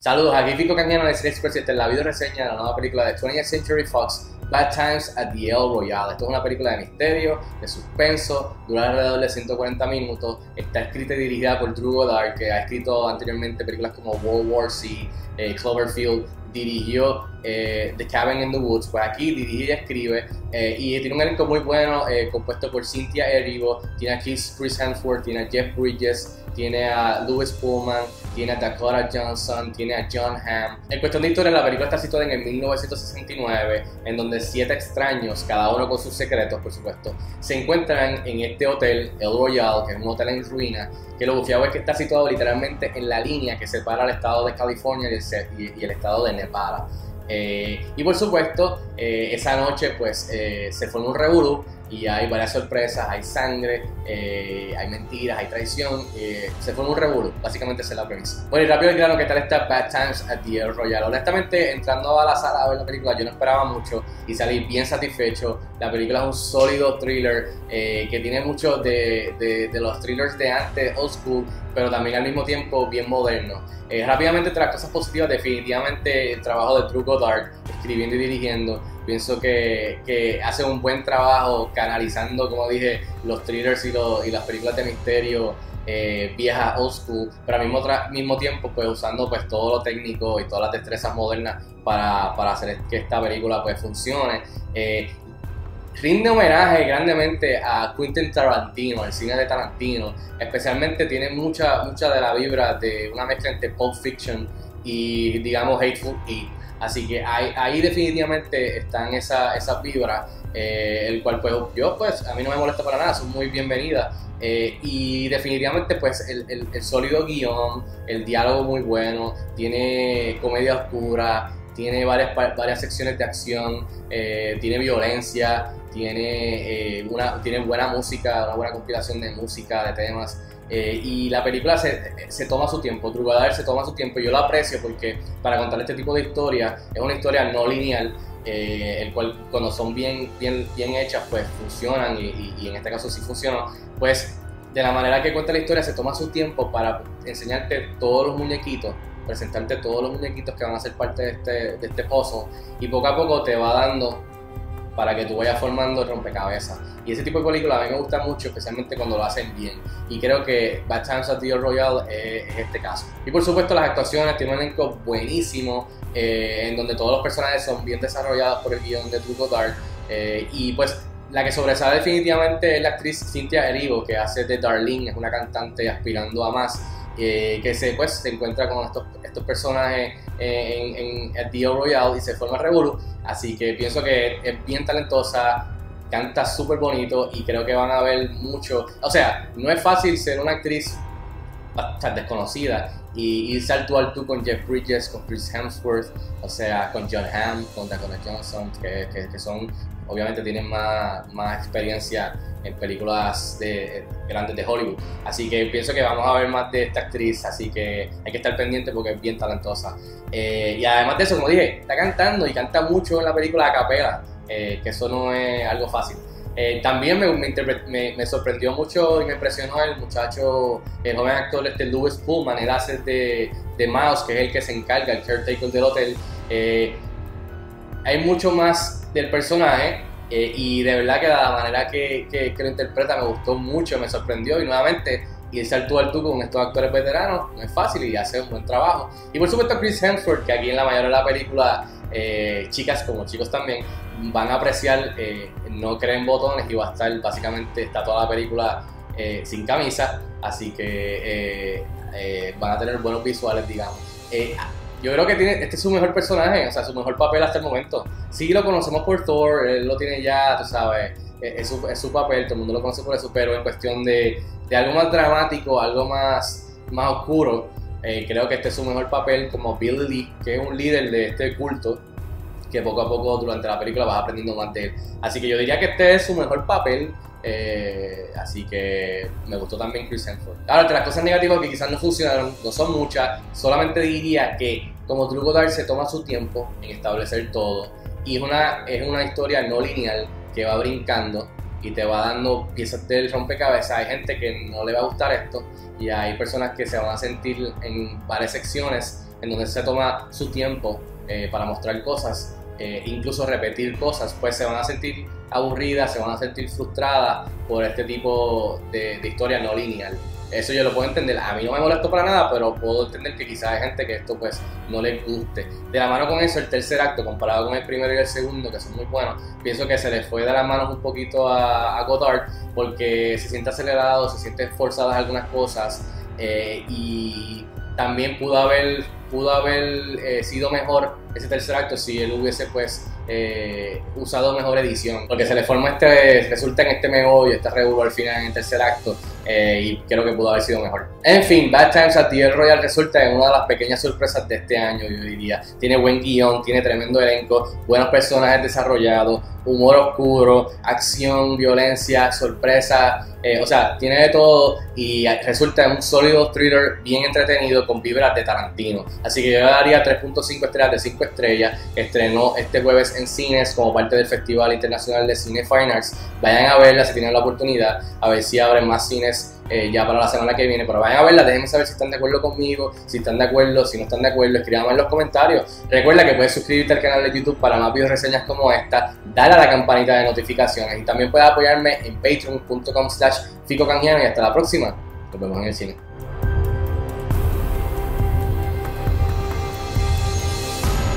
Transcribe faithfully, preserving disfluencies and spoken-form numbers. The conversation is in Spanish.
Saludos, aquí Fico Cañano de Cine Express y esta es la video reseña de la nueva película de twentieth Century Fox, Bad Times at the El Royale. Esto es una película de misterio, de suspenso, dura alrededor de ciento cuarenta minutos, está escrita y dirigida por Drew Goddard, que ha escrito anteriormente películas como World War Z, eh, Cloverfield, dirigió eh, The Cabin in the Woods, pues aquí dirige y escribe, eh, y tiene un elenco muy bueno, eh, compuesto por Cynthia Erivo, tiene a Chris Hemsworth, tiene a Jeff Bridges, tiene a Lewis Pullman, tiene a Dakota Johnson, tiene a John Hamm. En cuestión de historia, la película está situada en el mil novecientos sesenta y nueve, en donde siete extraños, cada uno con sus secretos, por supuesto, se encuentran en este hotel, El Royale, que es un hotel en ruina, que lo bufiado es que está situado literalmente en la línea que separa el estado de California y el, y el estado de Nevada. Eh, y por supuesto, eh, esa noche pues eh, se forma un revolú y hay varias sorpresas, hay sangre, eh, hay mentiras, hay traición, eh, se forma un revolú, básicamente esa es la premisa. Bueno, y rápido y claro, ¿qué tal está Bad Times at the El Royale? Honestamente, entrando a la sala a ver la película, yo no esperaba mucho y salí bien satisfecho. La película es un sólido thriller eh, que tiene mucho de, de, de los thrillers de antes, old school, pero también al mismo tiempo bien moderno. Eh, rápidamente, entre las cosas positivas, definitivamente el trabajo de Drew Goddard, escribiendo y dirigiendo. Pienso que, que hace un buen trabajo canalizando, como dije, los thrillers y, los, y las películas de misterio eh, viejas, old school, pero al mismo, mismo tiempo pues usando pues todo lo técnico y todas las destrezas modernas para, para hacer que esta película pues funcione. Eh, Rinde homenaje grandemente a Quentin Tarantino, el cine de Tarantino. Especialmente tiene mucha, mucha de la vibra de una mezcla entre Pulp Fiction y, digamos, Hateful Eight. Así que ahí, ahí definitivamente están esas esa vibras, eh, el cual pues yo, pues, a mí no me molesta para nada, son muy bienvenidas. Eh, y definitivamente pues el, el, el sólido guión, el diálogo muy bueno, tiene comedia oscura, tiene varias, varias secciones de acción, eh, tiene violencia, tiene, eh, una, tiene buena música, una buena compilación de música, de temas, eh, y la película se, se toma su tiempo. Drew Goddard se toma su tiempo y yo lo aprecio porque para contar este tipo de historia es una historia no lineal, eh, el cual cuando son bien, bien, bien hechas pues funcionan y, y, y en este caso sí funcionan, pues de la manera que cuenta la historia se toma su tiempo para enseñarte todos los muñequitos, presentarte todos los muñequitos que van a ser parte de este, de este puzzle, y poco a poco te va dando para que tú vayas formando el rompecabezas. Y ese tipo de películas a mí me gusta mucho, especialmente cuando lo hacen bien. Y creo que Bad Times at the El Royale es, es este caso. Y por supuesto las actuaciones, tiene un elenco buenísimo, eh, en donde todos los personajes son bien desarrollados por el guión de Drew Goddard. Eh, y pues la que sobresale definitivamente es la actriz Cynthia Erivo, que hace de Darlene, es una cantante aspirando a más. Eh, que se, pues, se encuentra con estos, estos personajes eh, en, en The El Royale y se forma revolú. Así que pienso que es bien talentosa, canta súper bonito y creo que van a ver mucho. O sea, no es fácil ser una actriz bastante desconocida y irse al tú al tú con Jeff Bridges, con Chris Hemsworth, o sea, con John Hamm, con Dakota Johnson, que, que, que son, obviamente tienen más, más experiencia en películas de, grandes de Hollywood. Así que pienso que vamos a ver más de esta actriz, así que hay que estar pendiente porque es bien talentosa. Eh, y además de eso, como dije, está cantando y canta mucho en la película a capela, eh, que eso no es algo fácil. Eh, también me, me, me, me sorprendió mucho y me impresionó el muchacho, el joven actor este Lewis Pullman. Él hace de, de Miles, que es el que se encarga, el caretaker del hotel. Eh, hay mucho más del personaje. Eh, y de verdad que la manera que, que, que lo interpreta me gustó mucho, me sorprendió, y nuevamente irse al tú al tú con estos actores veteranos no es fácil y hace un buen trabajo. Y por supuesto Chris Hemsworth, que aquí en la mayoría de la película, eh, chicas como chicos también van a apreciar, eh, no creen botones y va a estar básicamente, está toda la película eh, sin camisa, así que eh, eh, van a tener buenos visuales, digamos. Eh, Yo creo que tiene, este es su mejor personaje, o sea, su mejor papel hasta el momento. Sí lo conocemos por Thor, él lo tiene ya, tú sabes, es su, es su papel, todo el mundo lo conoce por eso, pero en cuestión de, de algo más dramático, algo más, más oscuro, eh, creo que este es su mejor papel como Billy Lee, que es un líder de este culto, que poco a poco durante la película vas aprendiendo más de él. Así que yo diría que este es su mejor papel. Eh, así que me gustó también Chris Hemsworth. Ahora, entre las cosas negativas que quizás no funcionaron, no son muchas, solamente diría que como Drew Goddard se toma su tiempo en establecer todo y es una, es una historia no lineal que va brincando y te va dando piezas del rompecabezas. Hay gente que no le va a gustar esto y hay personas que se van a sentir en varias secciones en donde se toma su tiempo eh, para mostrar cosas, eh, incluso repetir cosas, pues se van a sentir aburridas, se van a sentir frustradas por este tipo de, de historia no lineal. Eso yo lo puedo entender, a mí no me molestó para nada, pero puedo entender que quizás hay gente que esto pues no les guste. De la mano con eso, el tercer acto, comparado con el primero y el segundo, que son muy buenos, pienso que se les fue de las manos un poquito a, a Godard, porque se siente acelerado, se sienten forzadas algunas cosas, eh, y también pudo haber, pudo haber eh, sido mejor ese tercer acto si él hubiese pues eh, usado mejor edición, porque se le forma este, resulta en este meollo, este revuelo al final en el tercer acto, eh, y creo que pudo haber sido mejor. En fin, Bad Times at the El Royale resulta en una de las pequeñas sorpresas de este año, yo diría. Tiene buen guión, tiene tremendo elenco, buenos personajes desarrollados, humor oscuro, acción, violencia, sorpresa, eh, o sea, tiene de todo y resulta en un sólido thriller bien entretenido con vibras de Tarantino. Así que yo le daría tres punto cinco estrellas de cinco estrellas. Estrenó este jueves en cines como parte del Festival Internacional de Cine Fine Arts. Vayan a verla si tienen la oportunidad, a ver si abren más cines Eh, ya para la semana que viene, pero vayan a verla, déjenme saber si están de acuerdo conmigo, si están de acuerdo, si no están de acuerdo, escríbanme en los comentarios. Recuerda que puedes suscribirte al canal de YouTube para más videos reseñas como esta, dale a la campanita de notificaciones y también puedes apoyarme en patreon punto com slash fico canjiano y hasta la próxima, nos vemos en el cine.